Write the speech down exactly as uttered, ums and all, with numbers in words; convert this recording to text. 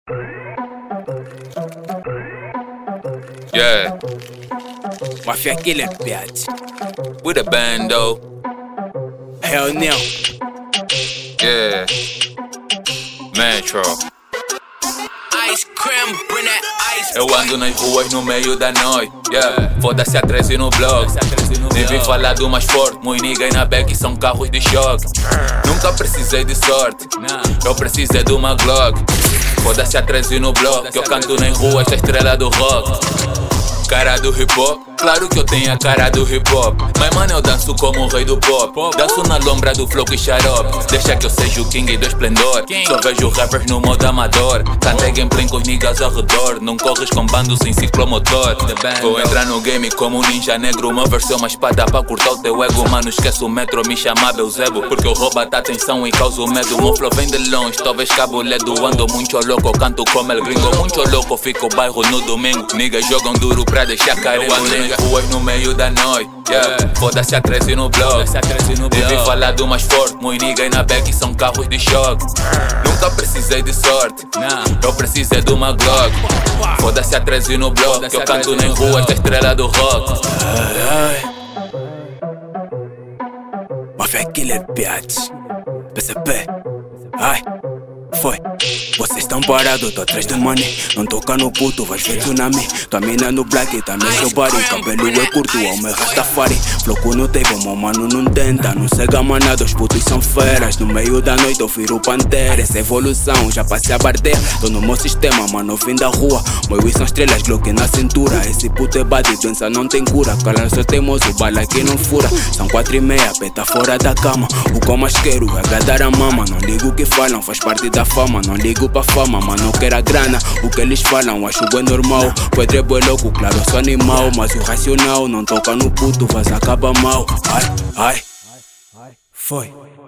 Yeah, Mafia Killer, bitch. with a band though. Hell no. Yeah, Metro. Ice cream, bring that ice. Eu ando nas ruas no meio da noite. Yeah, foda-se a treze no blog. Devem falar do mais forte. Muy nigga e na back são carros de choque. Nunca precisei de sorte. Eu precisei de uma Glock. Foda-se a treze no bloco. Que eu canto nas ruas, a estrela do rock. Cara do hip hop, claro que eu tenho a cara do hip hop. Mas mano, eu danço como o rei do pop. Danço na lombra do flow e xarope. Deixa que eu seja o king do esplendor. Só vejo rappers no modo amador. Cantei gameplay com os niggas ao redor. Não corres com bandos em ciclomotor. Vou entrar no game como um ninja negro. Uma versão, uma espada pra cortar o teu ego. Mano, esquece o metro, me chama Beelzebo. Porque eu roubo a atenção e causo medo. Meu flow vem de longe, talvez cabo ledo. Ando muito louco, canto como el gringo. Muito louco, fico o bairro no domingo. Niggas jogam duro pra deixar cair. Eu ando nas ruas no meio da noite. Yeah. Foda-se a treze no blog. Devem falar do mais forte. Muy nigga e na back são carros de choque. Nunca precisei de sorte. Eu precisei de uma Glock. Foda-se a treze no blog. Que eu canto nas ruas da estrela do rock. Mafia Killer, bitch. P C P. Ai, foi. Vocês estão parados, tô atrás do money. Não toca no puto, vais ver tsunami. Tua mina no black, tá no seu body. Cabelo é curto, ao meu Rastafari. Floco no table, meu mano não tenta. Não cega manada, os putos são feras. No meio da noite eu viro pantera. Essa evolução, já passei a bardeia. Tô no meu sistema, mano, fim da rua. Meu são estrelas, Glock na cintura. Esse puto é body, doença não tem cura. Cara, sou teimoso, bala que não fura. São quatro e meia, peta fora da cama. O que eu mais quero é agradar a mama. Não ligo o que falam, faz parte da fama. Não ligo pra fama, mas não quero a grana. O que eles falam, acho bem normal. Pedro é boi louco, claro, eu sou animal. Mas o racional não toca no puto, faz acaba mal. Ai, ai, foi.